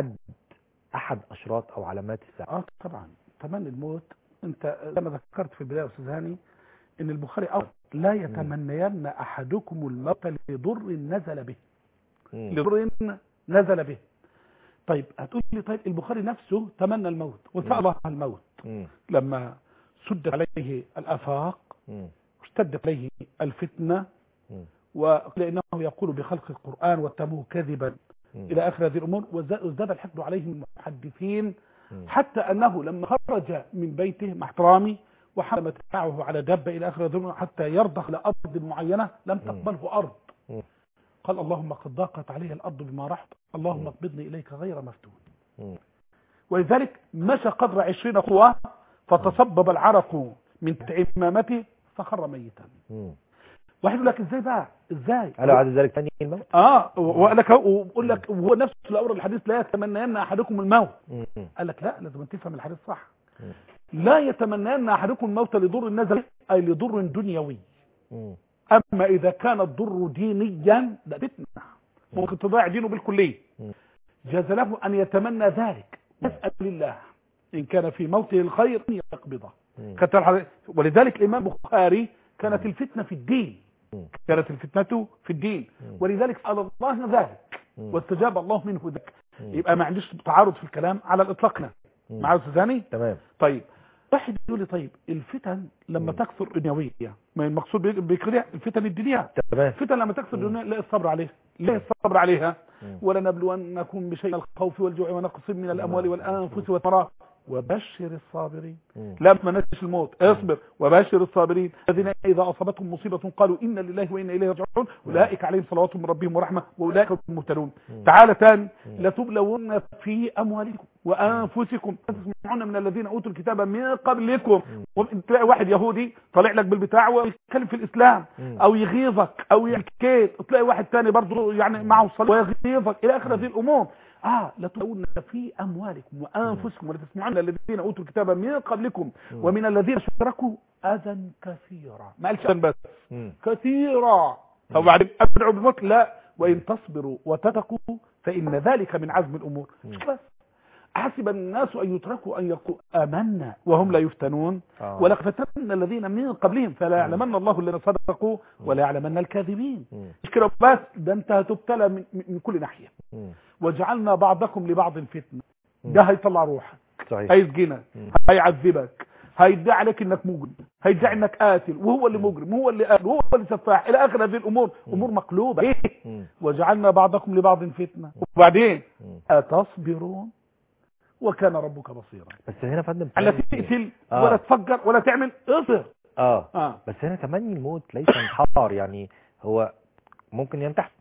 أحد أشراط أو علامات الساعة؟ طبعا تمني الموت. أنت لما ذكرت في البداية أستاذ هاني إن البخاري أوضح لا يتمنين أحدكم الموت لضر نزل به. لضر نزل به. طيب هتقول لي طيب البخاري نفسه تمنى الموت وسأل الله الموت لما سدت عليه الآفاق واشتدت عليه الفتنة وقال إنه يقول بخلق القرآن واتهموه كذبا إلى آخر هذه الأمور، وازداد الحقد عليه المحدثين حتى أنه لما خرج من بيته مع احترامي وحمل متاعه على دابة إلى آخر الدنيا حتى يرضخ لأرض معينة لم تقبله أرض، قال اللهم قد ضاقت عليه الأرض بما رحت اللهم اقبضني إليك غير مفتون. ولذلك مشى قدر 20 خطوة فتصبب العرق من إمامته فخر ميتا. واحد يقول لك ازاي بقى ازاي قال بعد ذلك ثاني الموت وقال لك ويقول لك هو نفسه الأمر الحديث لا يتمنين أحدكم الموت. قال لك لا، لازم تفهم الحديث صح. لا يتمنين أحدكم الموت لضر نزل أي لضر دنيوي. أما إذا كان الضر دينيا ده فتنة ممكن تضيع دينه بالكلية، جاز له أن يتمنى ذلك يسأل الله إن كان في موته الخير أن يقبضه. ولذلك الإمام البخاري كانت الفتنة في الدين، كانت الفتنة في الدين، ولذلك سأل الله ذلك واستجاب الله منه ذلك. يبقى ما عنديش تعارض في الكلام على الإطلاق. معاذ ثاني تمام. طيب واحد يقول لي طيب الفتن لما تكثر دنيويه، ما المقصود بكده الفتن الدنيا. تمام. الفتن لما تكثر دنيا لا الصبر عليها، لا الصبر عليها. ولنبلونكم بشيء من الخوف والجوع ونقص من الاموال والانفس والثمرات وبشر الصابرين. لا ما نسش الموت، اصبر وبشر الصابرين الذين اذا اصابتهم مصيبه قالوا انا لله وانا اليه راجعون اولئك عليهم صلوات من ربهم ورحمه واولئك هم المهتدون. تعالى ثاني لتبلون في اموالكم وانفسكم تسمعون من الذين اوتوا الكتاب من قبلكم. تلاقي واحد يهودي طالع لك بالبتاع ويتكلم في الاسلام او يغيظك او يحكي، تلاقي واحد ثاني برضه يعني معه صلاه ويغيظك الى اخر هذه الامور. لتبلون في اموالكم وانفسكم ولتسمعون الذين اوتوا الكتاب من قبلكم ومن الذين اشركوا اذى كثيرا. ما قالش بس كثيرا. وبعدين ادعوا بالموت لا، وان تصبروا وتتقوا فان ذلك من عزم الامور. مش بس حسب الناس ان يتركوا ان يقولوا امنا وهم لا يفتنون ولقد فتنا الذين من قبلهم فلا يعلمن الله الذين صدقوا ولا يعلمن الكاذبين. مش كده بس، ده انت هتبتلى من كل ناحيه. وجعلنا بعضكم لبعض فتنه. ده هيطلع روحك، هيسجنك، هيعذبك، هيدعي عليك انك مجرم، هيدعي انك قاتل وهو اللي مجرم، هو اللي قاتل وهو اللي سفاح الى اخر هذه الامور. امور مقلوبه. وجعلنا بعضكم لبعض فتنه. وبعدين اتصبرون وكان ربك بصيرا. بس هنا فندم لا تقتل ولا تفجر ولا تعمل، اصبر. بس هنا تمني الموت ليس انتحار، يعني هو ممكن ينتحر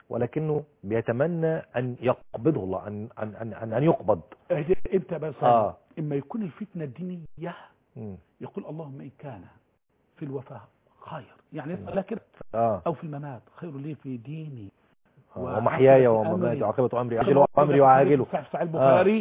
ولكنه بيتمنى ان يقبضه الله، ان يقبض. انت بس اما يكون الفتنه الدينيه يقول اللهم ان كان في الوفاه خير، يعني يسأل كده او في الممات خير لي في ديني ومحياي ومماتي وعاقبة امري اجله وامري وعاجله. صحيح البخاري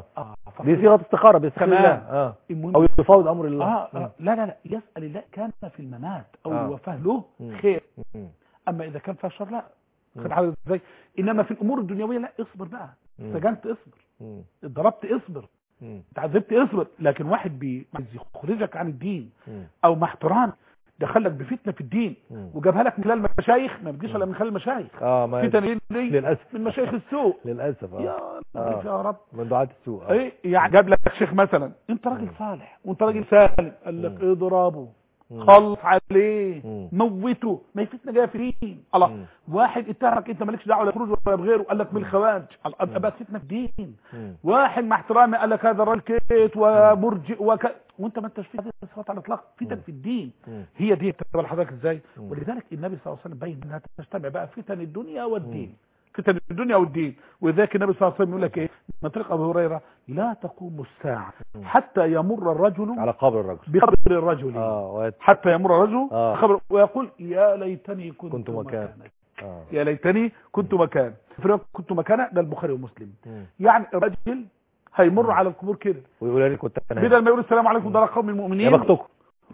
دي صيغه استخاره بيستخير الله او يفاوض امر الله. لا يسأل الله كان في الممات او الوفاه له خير، اما اذا كان فيها شر لا. خد حاجه ازاي؟ انما في الامور الدنيويه لا، اصبر بقى، سجنت اصبر، اتضربت اصبر، اتعذبت اصبر. لكن واحد عايز يخرجك عن الدين او مع احترام دخلك بفتنه في الدين وجابها لك من خلال المشايخ، ما بتجيش الا من خلال المشايخ. فتن ايه للاسف من مشايخ السوء للاسف. يا رب من دعاة السوء. ايه يعني جاب لك شيخ مثلا، انت راجل صالح وانت راجل سالم، قال لك اضربه، خلص عليه، موته، ما هي فتنه جايه في الدين. الله واحد اتهمك انت مالكش دعوه لا بخروج ولا بغيره، قال لك من الخوارج، بقى فتنه في الدين. واحد مع احترامي قال لك هذا الراجل كيت ومرجئ وانت ما انتش في هذه الصفات على الاطلاق. فتن في الدين هي دي بتبقى لحضرتك ازاي. ولذلك النبي صلى الله عليه وسلم بين انها تجتمع بقى فتن الدنيا والدين، فتن الدنيا والدين. ولذلك النبي صلى الله عليه وسلم يقول لك ايه من طريق ابو هريره: لا تقوم الساعه حتى يمر الرجل على قبر الرجل، بقبر الرجل، حتى يمر الرجل بقبر ويقول يا ليتني كنت مكانك، يا ليتني كنت مكان. كنت مكانه، ده البخاري ومسلم. يعني الرجل هيمر على القبور كده ويقول لي كنت انا، بدل ما يقول السلام عليكم دار قوم المؤمنين، يا بختكم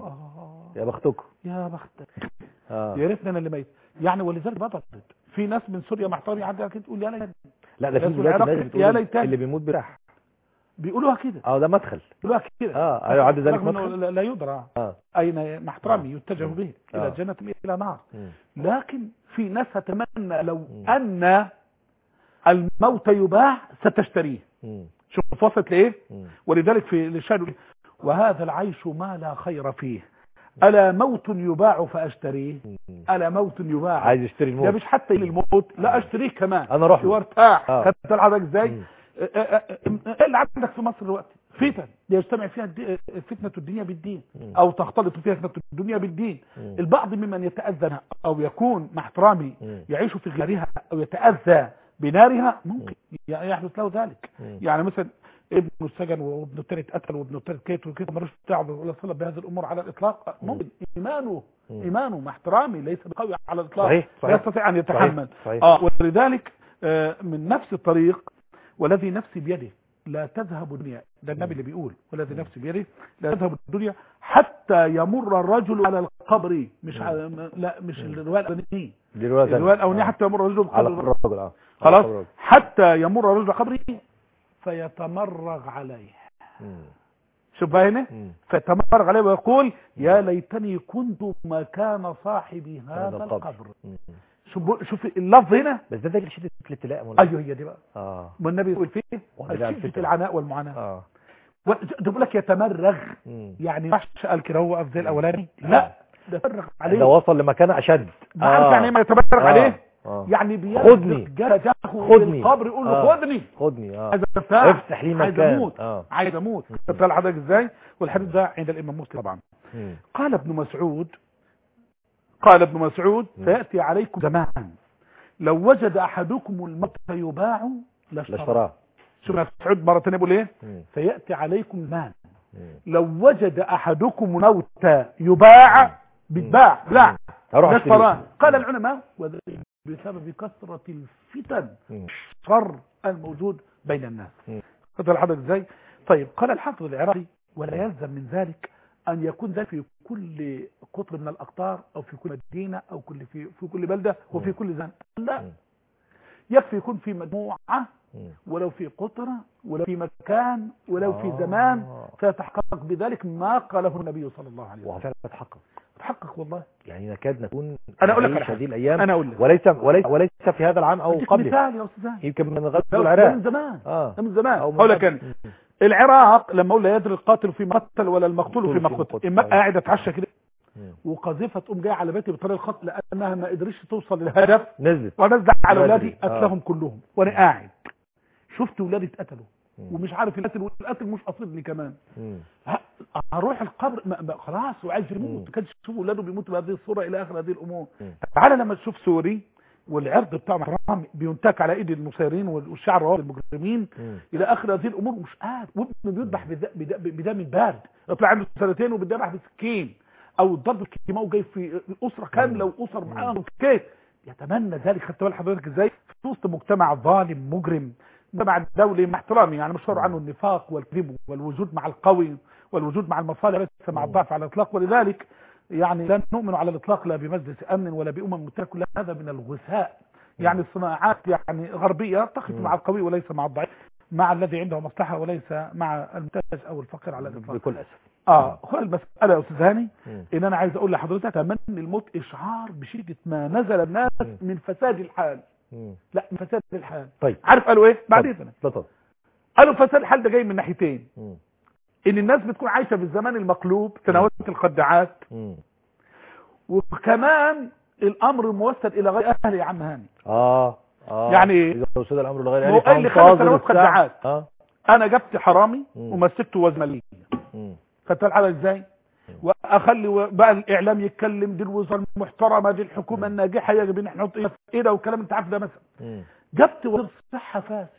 يا بختكم يا بختك يا ريتنا انا اللي ميت. يعني ولذلك بطلت في ناس من سوريا محتارين عندها كده تقول يا ليتني. لا ده في دلوقتي بتقول اللي بيموت براح بيقولوها كده. ده مدخل بيقولوها كده. ايوه عد ذلك مدخل لا يدرى اين مع احترامي يتجه به الى جنة الى نار. لكن في ناس تتمنى لو ان الموت يباع ستشتريه. شوف وصلت لايه. ولذلك في الشاهد: وهذا العيش ما لا خير فيه، ألا موت يباع فأشتريه. ألا موت يباع، عايز يشتري الموت، ده مش حتى الموت، لا أشتريه كمان، أنا روح وارتاح. خدت الحضرتك ازاي؟ ايه اللي عندك في مصر دلوقتي؟ فتن يجتمع فيها فتنة الدنيا بالدين، أو تختلط فيها فتنة الدنيا بالدين. البعض ممن يتأذى أو يكون مع احترامي يعيش في غيرها أو يتأذى بنارها، ممكن يحدث له ذلك. يعني مثلا ابنه السجن وابنه الثاني اتقتل وابنه الثالث كيت وكيت، ملوش دعوه ولا صله بهذه الامور على الاطلاق. ممكن ايمانه مع احترامي ليس بقوي على الاطلاق، لا يستطيع ان يتحمل. ولذلك من نفس الطريق: والذي نفسي بيده لا تذهب الدنيا، ده النبي اللي بيقول والذي نفسي بيده لا تذهب الدنيا حتى يمر الرجل على القبر. مش لا مش الروايه الاولانيه، الروايه الاولانيه حتى يمر الرجل على الرجل خلاص، حتى يمر الرجل قبره فيتمرغ عليه. شوف بقى هنا، فيتمرغ عليه ويقول يا ليتني كنت مكان صاحبي هذا القبر. شوف اللفظ هنا، بس ده دليل شدة الابتلاء. ايوه هي دي بقى. والنبي يقول فيه شدة العناء والمعاناة. بيقول لك يتمرغ، يعني مش قال كده هو افضل الاولاني، لا ده يتمرغ عليه، ده وصل لمكان اشد. عارف يعني ما يتمرغ عليه؟ يعني خدني القبر يقول له خدني عايز افتح لي مكان، عايز اموت. طلع حضرتك ازاي. والحديث ده عند الامام مسلم طبعا. قال ابن مسعود سياتي عليكم زمان لو وجد احدكم الموت يباع لاشتراه. شوف ابن مسعود مره ثانيه بيقول ايه؟ سياتي عليكم زمان لو وجد احدكم الموت يباع بيتباع لا لاشتراه. قال العلماء بسبب كثرة الفتن الشر الموجود بين الناس. قدر حضرتك ازاي؟ طيب قال الحافظ العراقي: ولا يلزم من ذلك ان يكون ذلك في كل قطر من الاقطار او في كل مدينة او في كل بلدة وفي كل زمان، لا، يكفي يكون في مجموعة ولو في قطرة ولو في مكان ولو في زمان، فيتحقق بذلك ما قاله النبي صلى الله عليه وسلم. وفعلا تحقق والله. يعني نكاد نكون انا اقول لك هذه الايام، انا اقول لك وليس في هذا العام او قبله. مثال يا استاذ، يمكن من غزو العراق من زمان. من زمان اقول لك العراق لما اقول لا يدري القاتل في مقتل ولا المقتول في مقتل، اما قاعد اتعشى كده وقذيفه تقوم جايه على بيتي بطريق الخط لانها ما قدرتش توصل للهدف، نزلت ونزل على اولادي قتلهم كلهم وانا قاعد شفت اولادي اتقتلوا ومش عارف القتل مش قصدني كمان. هروح القبر خلاص وعايز يموت، كانش تشوف اولاده بيموتوا بهذه الصوره الى اخر هذه الامور. تعالى لما تشوف سوري والعرض بتاع محرم بينتهك على ايدي المسيرين والشعر رواد المجرمين الى اخر هذه الامور. مش قادر، وابنه بيذبح بدم بارد، يطلع عنده سنتين وبيذبح بسكين، او الضرب الكيماوي جاي في اسره كامله واسر معاهم كيف يتمنى ذلك. خدت بال حضرتك ازاي؟ في وسط مجتمع ظالم مجرم، مجتمع دولي مع احترامي يعني مشهور عنه النفاق والكذب والوجود مع القوي والوجود مع المصالح ليس مع الضعف على الاطلاق. ولذلك يعني لا نؤمن على الاطلاق لا بمجلس امن ولا متحده، كل هذا من الغثاء. يعني الصناعات يعني غربيه تقف مع القوي وليس مع الضعيف، مع الذي عنده مصلحه وليس مع المحتاج او الفقير على الاطلاق بكل اسف. هو المساله يا استاذ هاني ان انا عايز اقول لحضرتك تمني الموت اشعار بشده ما نزل الناس من فساد الحال. لا، من فساد الحال. طيب عارف قالوا ايه بعدين؟ طب قالوا فساد الحال ده جاي من ناحيتين. ان الناس بتكون عايشه في الزمان المقلوب، تناولت الخداعات، وكمان الامر موسد الى غير اهله يا عم هاني. يعني اذا وصل الامر لغير اهله فهو اللي خلى تناولت خداعات. انا جبت حرامي ومسكته وزمليه. خدت الحاله ازاي؟ واخلي بقى الاعلام يتكلم، دي الوزاره المحترمه، دي الحكومه الناجحه، يجب ان احنا نحط ايده وكلام انت عارف ده. مثلا جبت وزير الصحه فاسد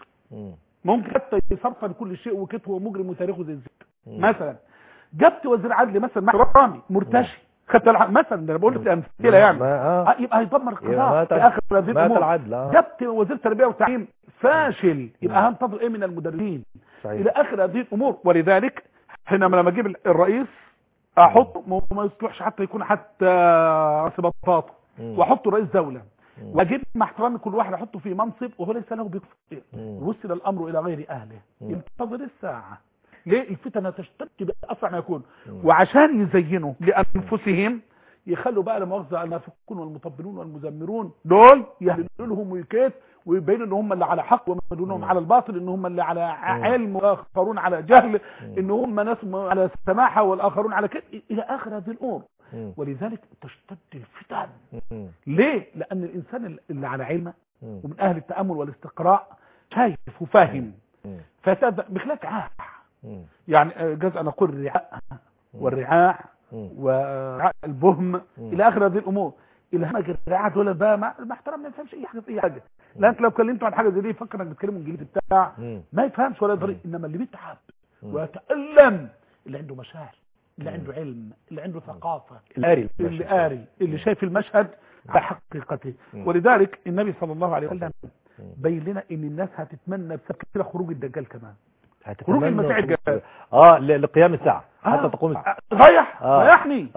ممكن حتى يصرفن كل شيء وكتبه ومجرم وتاريخه زي الزفت. مثلا جبت وزير عدل مثلا مع رامي مرتشي. خدت مثلا، ده انا بقول لك امثله يعني يبقى هيدمر القضاء في اخر هذه الامور. جبت وزير تربيه وتعليم فاشل، يبقى هنتظر ايه من المدرسين الى اخر هذه الامور. ولذلك حينما لما اجيب الرئيس احطه ما يصلحش حتى يكون حتى بطاطا، واحطه رئيس دوله، واجيب مع احترامي كل واحد احطه في منصب وهو ليس له بكفء، وصل الامر الى غير اهله. ينتظر الساعه. ليه؟ الفتنه تشتد باسرع ما يكون. وعشان يزينوا لانفسهم يخلوا بقى لمؤاخذه المنافقون والمطبلون والمزمرون دول يهللوا لهم ويكيت ويبينوا ان هم اللي على حق ويمدونهم على الباطل، ان هم اللي على علم واخرون على جهل، ان هم ناس على سماحه والاخرون على كده الى اخر هذه الامور. ولذلك تشتد الفتن. ليه؟ لان الانسان اللي على علمه ومن اهل التامل والاستقراء شايف وفاهم، فساد بخلاف عاح يعني جزء نقول الرعاء والرعاع ورعاء البهم الى اخر هذه الامور. الهمج الرعاع دول بقى مع احترام ما يفهمش اي حاجه في اي حاجه. لا انت لو كلمته عن حاجه زي دي يفكر انك بتكلمه انجليزي بتاع ما يفهمش ولا يدري. انما اللي بيتعب ويتالم اللي عنده مشاعر، اللي عنده علم، اللي عنده ثقافه، اللي قاري، اللي شايف المشهد بحقيقته. ولذلك النبي صلى الله عليه وسلم بين لنا ان الناس هتتمنى بسبب كده خروج الدجال، كمان خروج المسيح الدجال لقيام الساعه حتى تقوم الساعه. ريحني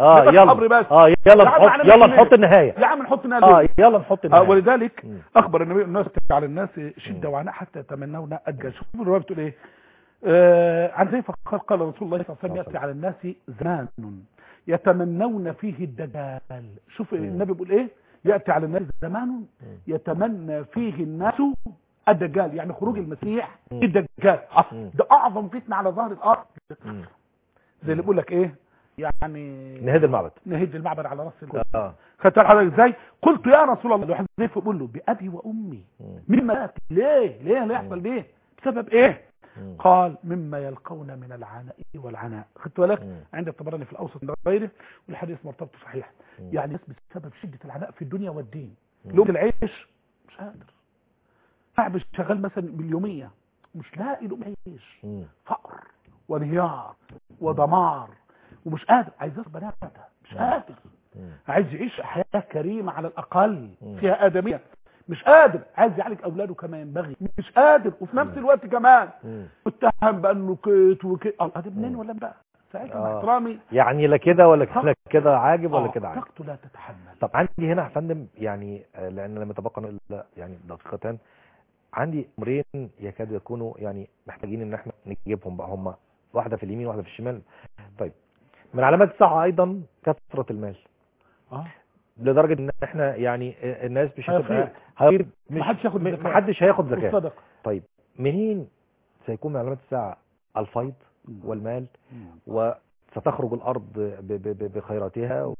يلا نحط النهايه يا عم، نحط النهايه يلا نحط النهايه. ولذلك اخبر النبي الناس على الناس شده وعناء حتى يتمنون الدجال. شوف الروايه بتقول ايه عن زي فقال قال رسول الله صلى الله عليه وسلم ياتي على الناس زمان يتمنون فيه الدجال. شوف النبي بيقول ايه، ياتي على الناس زمان يتمنى فيه الناس الدجال، يعني خروج المسيح الدجال. ده اعظم فتنه على ظهر الارض. زي اللي بيقول لك ايه يعني نهد المعبد على راس الكل. خدت حضرتك ازاي؟ قلت يا رسول الله، الواحد زي بيقول له بابي وامي مما ياتي. ليه يحصل ليه؟ بسبب ايه؟ قال مما يلقون من العناء والعناء. خدت بالك؟ عند الطبراني في الاوسط وغيره، والحديث مرتبط صحيح. يعني الناس بسبب شده العناء في الدنيا والدين، لقمه العيش مش قادر، صاحب شغال مثلا باليوميه مش لاقي لقمه عيش، فقر وانهيار ودمار، ومش قادر، عايز يصبر بناته، مش قادر، عايز يعيش حياه كريمه على الاقل فيها ادميه، مش قادر، عايز يعالج اولاده كما ينبغي، مش قادر، وفي نفس الوقت كمان متهم بانه كيت وكيت. الله ده منين ولا بقى ساعتها مع احترامي يعني لا كده ولا كده عاجب ولا كده عاجب. طاقته لا تتحمل. طب عندي هنا يا فندم يعني لان لم يتبقى الا يعني دقيقتان، عندي امرين يكادوا يكونوا يعني محتاجين ان احنا نجيبهم بقى، هم واحده في اليمين واحده في الشمال. طيب من علامات الساعه ايضا كثره المال، لدرجه ان احنا يعني الناس مش هتبقى محدش هياخد زكاه. طيب منين سيكون من علامات الساعه الفيض والمال، وستخرج الارض بخيراتها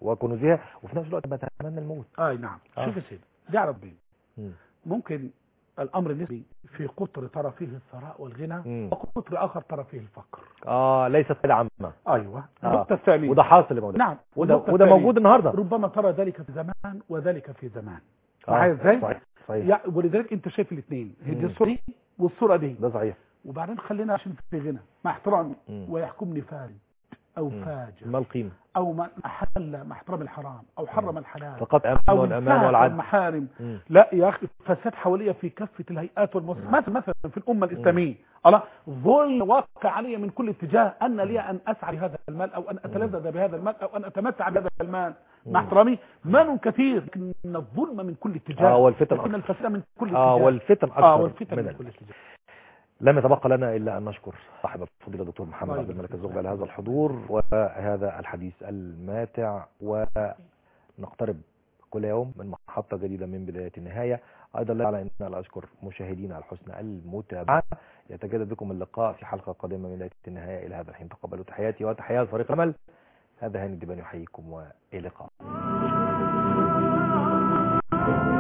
وكنوزها، وفي نفس الوقت بتمنى الموت. نعم. شوف يا سيدي، دي على ربنا ممكن الأمر النسبي في قطر ترى فيه الثراء والغنى، وقطر آخر ترى فيه الفقر. ليست قاعدة عامة. أيوة. النقطة الثانية، وده حاصل يا مولانا. نعم، وده موجود النهاردة. ربما ترى ذلك في زمان وذلك في زمان. صحيح. ولذلك أنت شايف الاثنين، هي الصورة دي والصورة دي. ده صحيح. وبعدين خلينا عشان في غنى مع احترامي، ويحكمني فارد أو فاجر، ما القيمة، أو ما أحل مع احترام الحرام أو حرم الحلال، فقط أمن أو والأمان والعدل المحارم. لا يا أخي، فساد حواليا في كافة الهيئات والمؤسسات. مثلا في الأمة الإسلامية ظل واقع علي من كل اتجاه أن لي أن أسعى بهذا المال، أو أن أتلذذ بهذا المال، أو أن أتمتع بهذا المال. مع احترامي، مال كثير، لكن الظلم من كل اتجاه، والفتن لكن الفساد من كل اتجاه، والفتن أكثر من كل اتجاه. لم يتبقى لنا إلا أن نشكر صاحب الفضيلة الدكتور محمد عبد الملك الزغبي على هذا الحضور وهذا الحديث الماتع، ونقترب كل يوم من محطة جديدة من بداية النهاية. أيضا لا على أن أشكر مشاهدينا على حسن المتابعة. يتجدد بكم اللقاء في حلقة قادمة من بداية النهاية. إلى هذا الحين تقبلوا تحياتي وتحيات فريق العمل. هذا هاني الدباني يحييكم وإلى اللقاء.